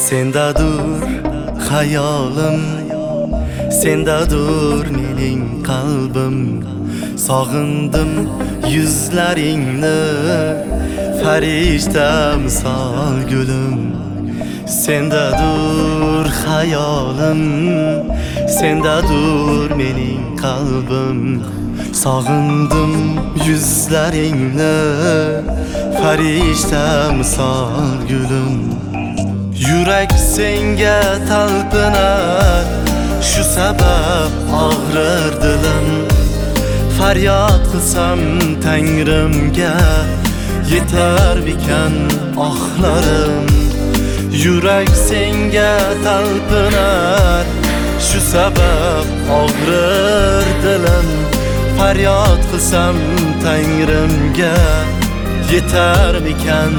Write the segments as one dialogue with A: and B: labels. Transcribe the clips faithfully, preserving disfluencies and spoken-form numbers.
A: Sendadur hayolim, sendadur mening qalbim. Sog'indim yuzlaringni, farishta misol gulim. Sendadur hayolim, sendadur mening qalbim. Sog'indim yuzlaringni, farishta misol gulim. Yurak senga talpinar, shu sabab og'rir dilim. Faryod qilsam Tangrimga, yetar ekan ohlarim. Yurak senga talpinar, shu sabab og'rir dilim. Faryod qilsam Tangrimga, yetar ekan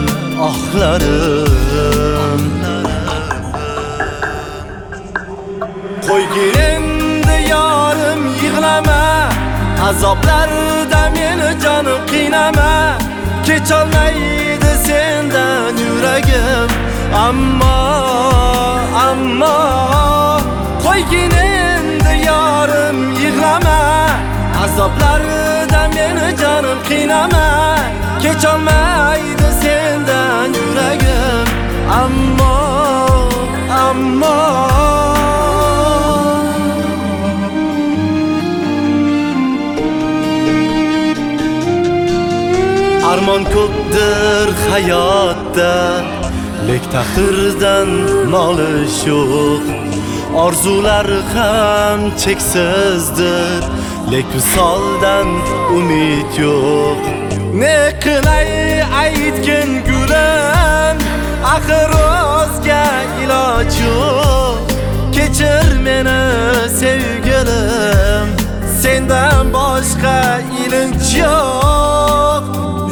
A: ohlarim. Qo'ygin endi yorim yig'lama, azoblarda meni jonim qiynama. Kecholmaydi sendan yuragim, ammo ammo qo'ygin endi yorim yig'lama, azoblarda meni jonim qiynama. Kecholmaydi sendan yuragim, ammo ammo armon ko'pdir hayotda, lek taqdirdan nolish yo'q. Orzular ham cheksizdir, lek visoldan umid yo'q. Ne qilay aytgin gulim, axir o'zga iloj yo'q. Kechir meni sevgilim, sendan boshqa ilinj yo'q.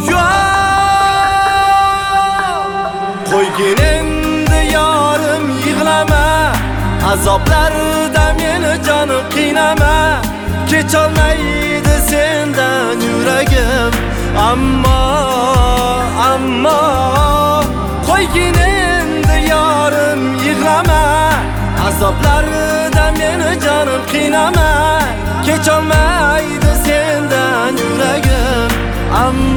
A: Qo'ygin endi yorim yig'lama, azoblarda meni jonim qiynama. Kecholmaydi sendan yuragim, ammo ammo qo'ygin endi yorim yig'lama, azoblarda meni jonim qiynama. Kecholmaydi sendan yuragim, ammo